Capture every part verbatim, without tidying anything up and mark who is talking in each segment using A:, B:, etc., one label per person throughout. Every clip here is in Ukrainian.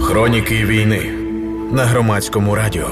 A: Хроніки війни на Громадському радіо.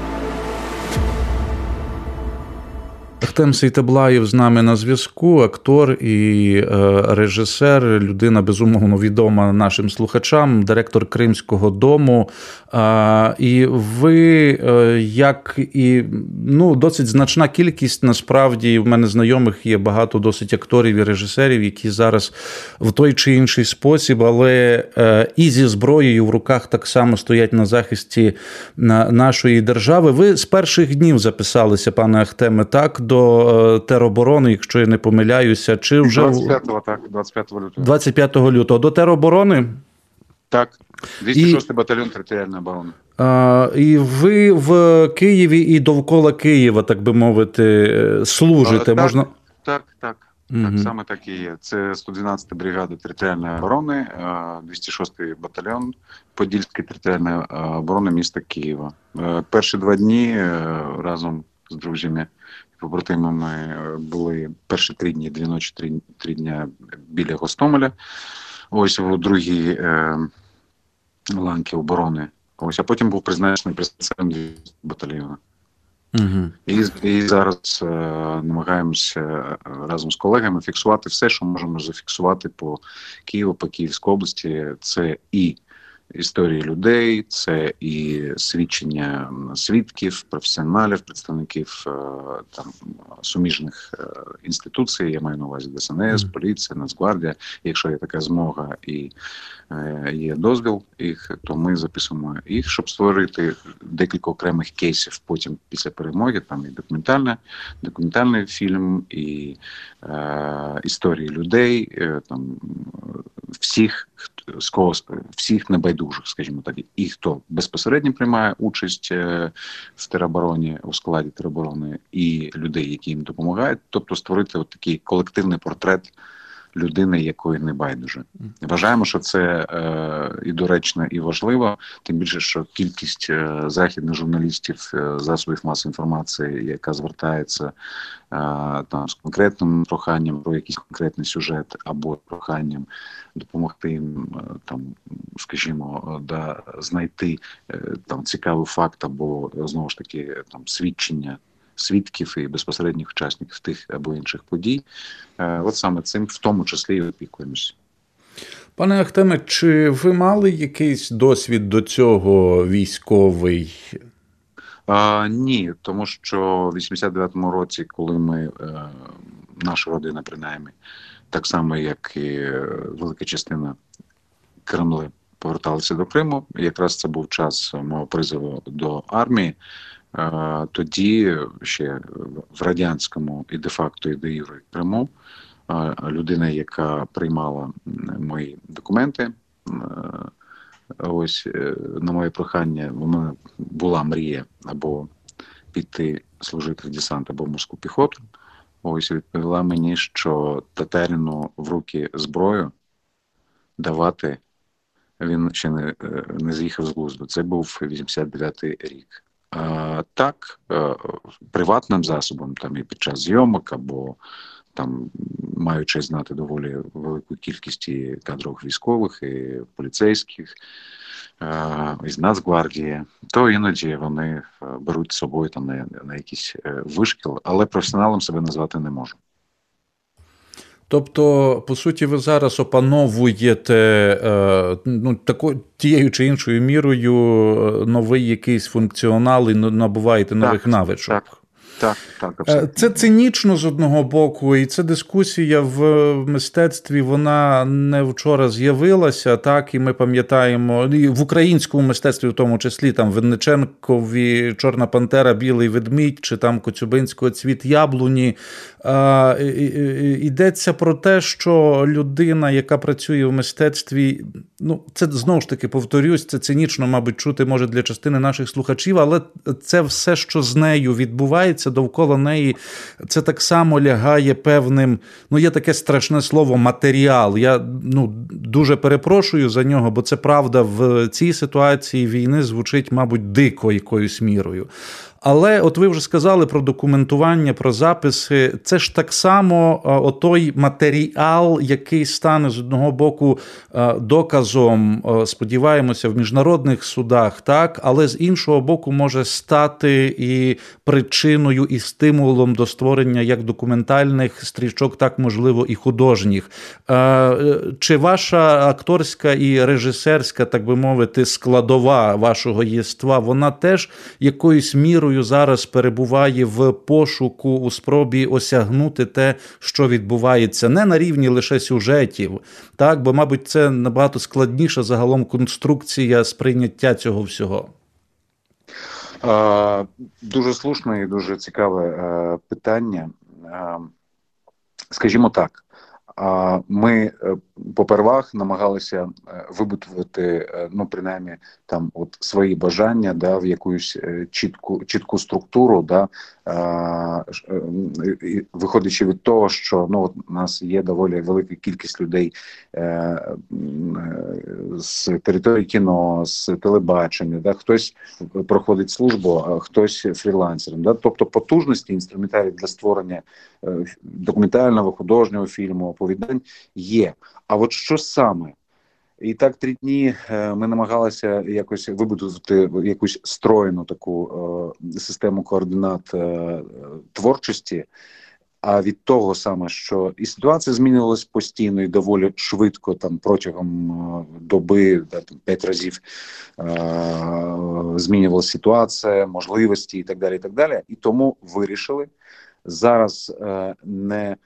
B: Ахтем Сейтаблаєв з нами на зв'язку, актор і е, режисер, людина безумовно відома нашим слухачам, директор Кримського дому. Е, і ви, е, як і ну, досить значна кількість, насправді, в мене знайомих є багато досить акторів і режисерів, які зараз в той чи інший спосіб, але е, і зі зброєю в руках так само стоять на захисті на, нашої держави. Ви з перших днів записалися, пане Ахтеме, так, до тероборони, якщо я не помиляюся, чи вже...
C: двадцять п'ятого, так, двадцять п'ятого лютого.
B: двадцять п'ятого лютого. До тероборони?
C: Так, двісті шостий
B: і...
C: батальйон територіальної оборони.
B: А, і ви в Києві і довкола Києва, так би мовити, служите?
C: А, так,
B: можна...
C: так, так. Угу. Так само так і є. Це сто дванадцята бригада територіальної оборони, двісті шостий батальйон Подільської територіальної оборони міста Києва. Перші два дні разом з друзями, побратимами були перші три дні, дві ночі, три, три дня біля Гостомеля. Ось у другій е, ланки оборони. Ось, а потім був призначений представником батальйону.
B: Угу.
C: І, і зараз е, намагаємося разом з колегами фіксувати все, що можемо зафіксувати по Києву, по Київській області. Це і історії людей, це і свідчення свідків, професіоналів, представників там суміжних інституцій, я маю на увазі Де Ес Ен Ес, поліція, Нацгвардія. Якщо є така змога і є дозвіл їх, то ми записуємо їх, щоб створити декілька окремих кейсів потім після перемоги. Там і документальне, документальний фільм, і е, історії людей, е, там всіх, з кого, всіх небайдужих, скажімо так, і хто безпосередньо приймає участь в теробороні, у складі тероборони, і людей, які їм допомагають, тобто створити от такий колективний портрет людини, якої не байдуже. Вважаємо, що це е, і доречно, і важливо, тим більше, що кількість е, західних журналістів, е, засобів масової інформації, яка звертається е, там з конкретним проханням про якийсь конкретний сюжет або проханням допомогти їм, е, там, скажімо, да, знайти е, там цікавий факт або знову ж таки там свідчення свідків і безпосередніх учасників тих або інших подій. От саме цим в тому числі і опікуємося.
B: Пане Ахтеме, чи ви мали якийсь досвід до цього військовий?
C: А, ні, тому що в вісімдесят дев'ятому році, коли ми, е, наша родина принаймні, так само як і велика частина Кремли поверталися до Криму, якраз це був час мого призову до армії. Тоді ще в радянському і де-факто, і де-юре Криму людина, яка приймала мої документи, ось на моє прохання, у мене була мрія або піти служити в десант, або в морську піхоту. Ось відповіла мені, що татарину в руки зброю давати, він ще не, не з'їхав з глузду. Це був вісімдесят дев'ятий рік. А, так, приватним засобом, там і під час зйомок, або там маючи знати доволі велику кількість і кадрових військових, і поліцейських, із Нацгвардії, то іноді вони беруть з собою там на, на якийсь вишкіл, але професіоналом себе назвати не можу.
B: Тобто, по суті, ви зараз опановуєте е, ну, тако, тією чи іншою мірою новий якийсь функціонал і набуваєте нових так, навичок.
C: Так. Так, так, абсолютно.
B: Це цинічно з одного боку, і ця дискусія в мистецтві, вона не вчора з'явилася, так, і ми пам'ятаємо, і в українському мистецтві в тому числі, там, Винниченкові «Чорна пантера», «Білий ведмідь», чи там Коцюбинського «Цвіт яблуні». А, і, і, йдеться про те, що людина, яка працює в мистецтві, ну, це, знову ж таки, повторюсь, це цинічно, мабуть, чути може для частини наших слухачів, але це все, що з нею відбувається, довкола неї, це так само лягає певним, ну, є таке страшне слово «матеріал». Я, ну, дуже перепрошую за нього, бо це правда в цій ситуації війни звучить, мабуть, дико якоюсь мірою. Але от ви вже сказали про документування, про записи. Це ж так само отой матеріал, який стане з одного боку доказом, сподіваємося, в міжнародних судах, так, але з іншого боку може стати і причиною, і стимулом до створення як документальних стрічок, так, можливо, і художніх. Чи ваша акторська і режисерська, так би мовити, складова вашого єства, вона теж якоюсь мірою зараз перебуває в пошуку, у спробі осягнути те, що відбувається, не на рівні лише сюжетів, так, бо, мабуть, це набагато складніша загалом конструкція сприйняття цього всього?
C: А, дуже слушне і дуже цікаве а, питання. А, скажімо так, а, ми попервах намагалися вибудувати, ну, принаймні, там, от, свої бажання, да, в якусь чітку, чітку структуру, да, а, виходячи від того, що, ну, от, у нас є доволі велика кількість людей е, з території кіно, з телебачення, да, хтось проходить службу, а хтось фрілансером. Да, тобто потужності, інструментарій для створення е, документального, художнього фільму, оповідань є. А от що саме? І так три дні ми намагалися якось вибудувати якусь стройну таку е, систему координат е, творчості, а від того саме, що і ситуація змінювалась постійно і доволі швидко, там протягом е, доби, да, там, п'ять разів е, змінювалася ситуація, можливості і так далі, і так далі. І тому вирішили зараз е, не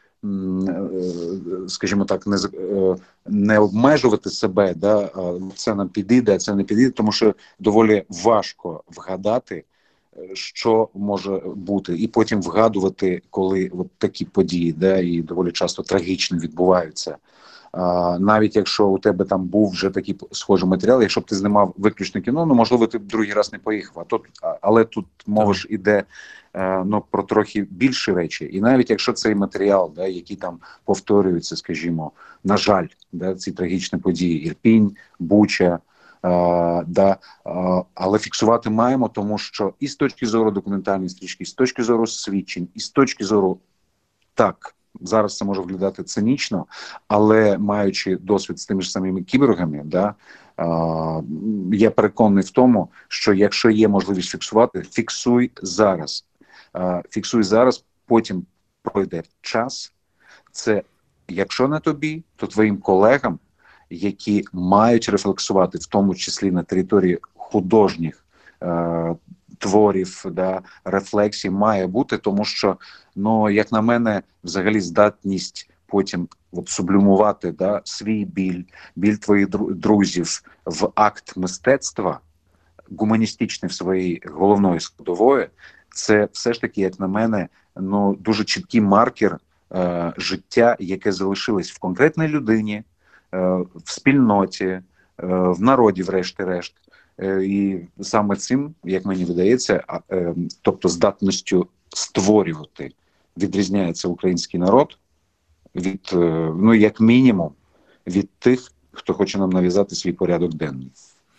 C: скажімо так, не, не обмежувати себе, да, це нам підійде, а це не підійде, тому що доволі важко вгадати, що може бути, і потім вгадувати, коли от такі події, да, і доволі часто трагічно відбуваються. А, навіть якщо у тебе там був вже такий схожий матеріал, якщо б ти знімав виключно кіно, ну, можливо, ти б другий раз не поїхав. А тут, але тут мова ж іде, ну, про трохи більші речі. І навіть якщо цей матеріал, да, який там повторюється, скажімо, на жаль, да, ці трагічні події, Ірпінь, Буча, а, да, а, але фіксувати маємо, тому що і з точки зору документальної стрічки, і з точки зору свідчень, і з точки зору, так, зараз це може виглядати цинічно, але маючи досвід з тими ж самими кіборгами, да, е, я переконаний в тому, що якщо є можливість фіксувати, фіксуй зараз. Е, фіксуй зараз, потім пройде час. Це, якщо не тобі, то твоїм колегам, які мають рефлексувати, в тому числі на території художніх е, творів, да, рефлексій має бути, тому що, ну, як на мене, взагалі здатність потім от, сублімувати, да, свій біль, біль твоїх друзів в акт мистецтва, гуманістичний в своїй головної складової, це все ж таки, як на мене, ну, дуже чіткий маркер е, життя, яке залишилось в конкретній людині, е, в спільноті, е, в народі, врешті-решт. І саме цим, як мені видається, тобто здатністю створювати, відрізняється український народ від, ну, як мінімум, від тих, хто хоче нам нав'язати свій порядок денний.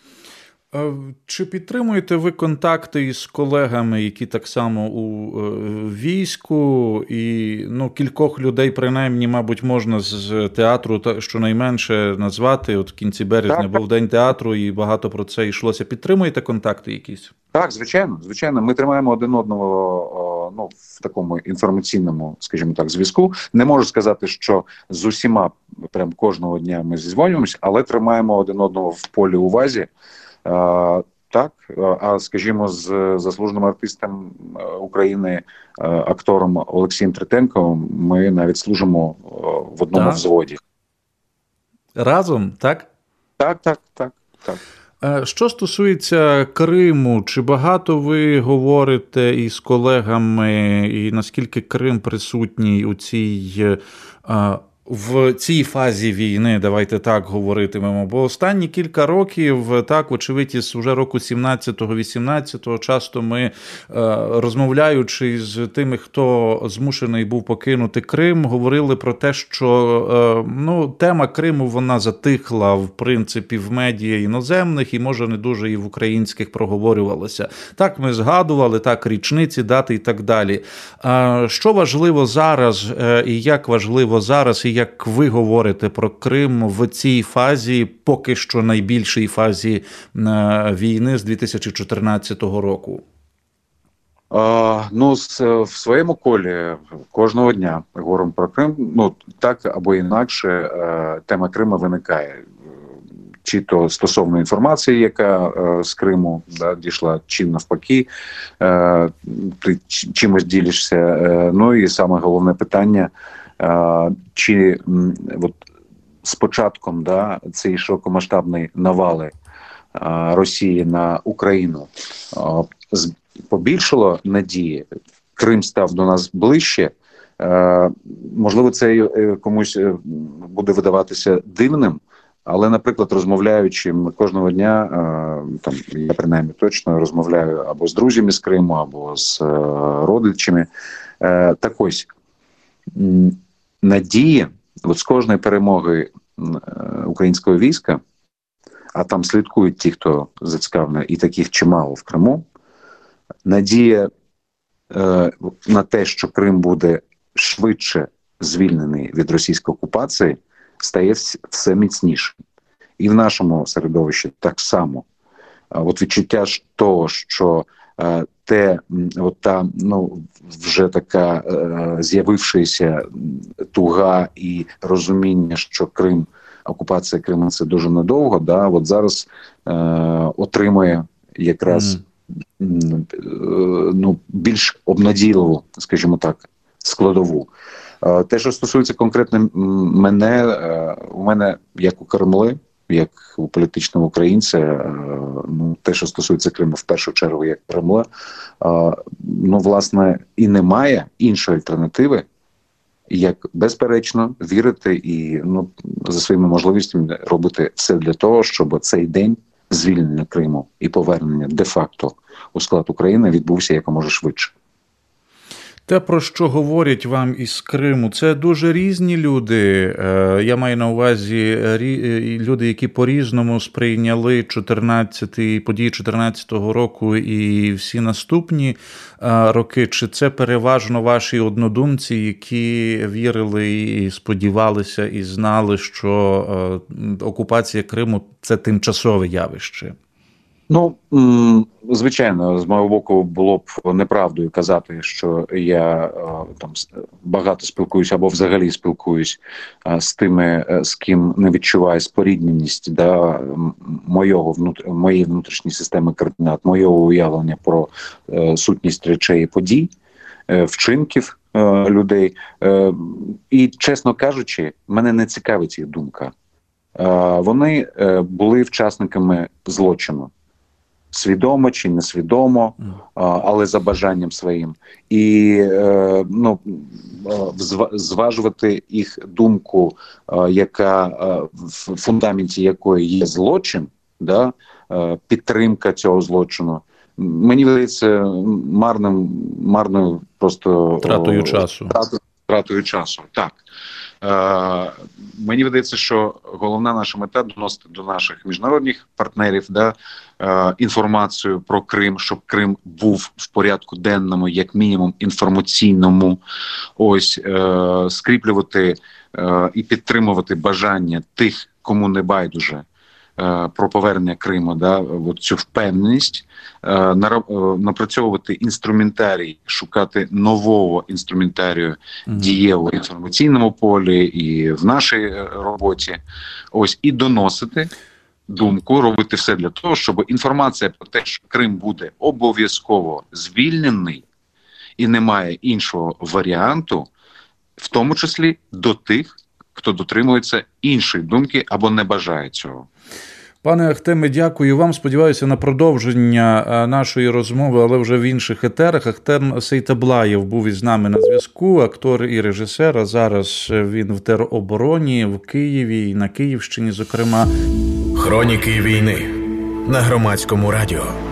B: Чи підтримуєте ви контакти із колегами, які так само у війську, і, ну, кількох людей, принаймні, мабуть, можна з театру щонайменше назвати, от в кінці березня так, був так. День театру, і багато про це йшлося. Підтримуєте контакти якісь? Так, звичайно, звичайно. Ми тримаємо один одного, ну, в такому інформаційному, скажімо так, зв'язку. Не можу сказати, що з усіма прям кожного дня ми зізвонюємося, але тримаємо один одного в полі увазі. А, так, а скажімо, з заслуженим артистом України, актором Олексієм Третенковим, ми навіть служимо в одному так. взводі. Разом, так?
C: Так, так, так, так.
B: Що стосується Криму, чи багато ви говорите із колегами, і наскільки Крим присутній у цій в цій фазі війни, давайте так говоритимемо, бо останні кілька років, так, вочевидь, із вже року сімнадцятого-вісімнадцятого, часто ми, розмовляючи з тими, хто змушений був покинути Крим, говорили про те, що, ну, тема Криму, вона затихла, в принципі, в медіа іноземних і, може, не дуже і в українських проговорювалося. Так, ми згадували, так, річниці, дати і так далі. Що важливо зараз і як важливо зараз, і як ви говорите про Крим в цій фазі, поки що найбільшій фазі війни з дві тисячі чотирнадцятого року?
C: А, ну, в своєму колі кожного дня говоримо про Крим. Ну, так або інакше тема Криму виникає. Чи то стосовно інформації, яка з Криму, да, дійшла, чи навпаки, ти чимось ділишся. Ну і саме головне питання, чи от з початком, да, цієї широкомасштабної навали Росії на Україну побільшало надії, Крим став до нас ближче, можливо, це комусь буде видаватися дивним, але, наприклад, розмовляючи кожного дня, там, я принаймні точно розмовляю або з друзями з Криму, або з родичами, так ось, надії, от з кожної перемоги українського війська, а там слідкують ті, хто зацікавлений, і таких чимало в Криму, надія е, на те, що Крим буде швидше звільнений від російської окупації, стає все міцніше. І в нашому середовищі так само. От відчуття ж того, що е, те, от та, ну, вже така е, з'явившися туга і розуміння, що Крим, окупація Криму – це дуже недовго, да, от зараз е, отримує якраз mm. е, ну, більш обнадійливу, скажімо так, складову. Е, те, що стосується конкретно мене, е, у мене, як у Кремли, як у політичного українця, е, ну, те, що стосується Криму, в першу чергу, як Кремля, е, ну, власне, і немає іншої альтернативи, як, безперечно, вірити і, ну, за своїми можливостями робити все для того, щоб цей день звільнення Криму і повернення де-факто у склад України відбувся якомога швидше.
B: Те, про що говорять вам із Криму, це дуже різні люди. Я маю на увазі люди, які по-різному сприйняли чотирнадцятий, події чотирнадцятого року і всі наступні роки. Чи це переважно ваші однодумці, які вірили і сподівалися, і знали, що окупація Криму – це тимчасове явище?
C: Ну, звичайно, з мого боку було б неправдою казати, що я там багато спілкуюся або взагалі спілкуюсь з тими, з ким не відчуваю спорідненість, да, моєго, моєї внутрішньої системи координат, моєго уявлення про сутність речей і подій, вчинків людей. І, чесно кажучи, мене не цікавить їх думка. Вони були учасниками злочину. Свідомо чи несвідомо, але за бажанням своїм. І, ну, зважувати їх думку, яка в фундаменті якої є злочин, да, підтримка цього злочину, мені видається марним, марною просто
B: тратою часу.
C: Тратою, тратою часу, так. Е, мені видається, що головна наша мета – доносити до наших міжнародних партнерів, да, е, інформацію про Крим, щоб Крим був в порядку денному, як мінімум інформаційному, ось, е, скріплювати е, і підтримувати бажання тих, кому не байдуже, про повернення Криму, да, от цю впевненість, напрацьовувати інструментарій, шукати нового інструментарію mm-hmm. дієвого в інформаційному полі і в нашій роботі, ось, і доносити думку, робити все для того, щоб інформація про те, що Крим буде обов'язково звільнений і немає іншого варіанту, в тому числі до тих, хто дотримується іншої думки або не бажає цього.
B: Пане Ахтеме, дякую вам. Сподіваюся на продовження нашої розмови, але вже в інших етерах. Ахтем Сейтаблаєв був із нами на зв'язку, актор і режисер, а зараз він в теробороні в Києві і на Київщині, зокрема.
A: Хроніки війни на Громадському радіо.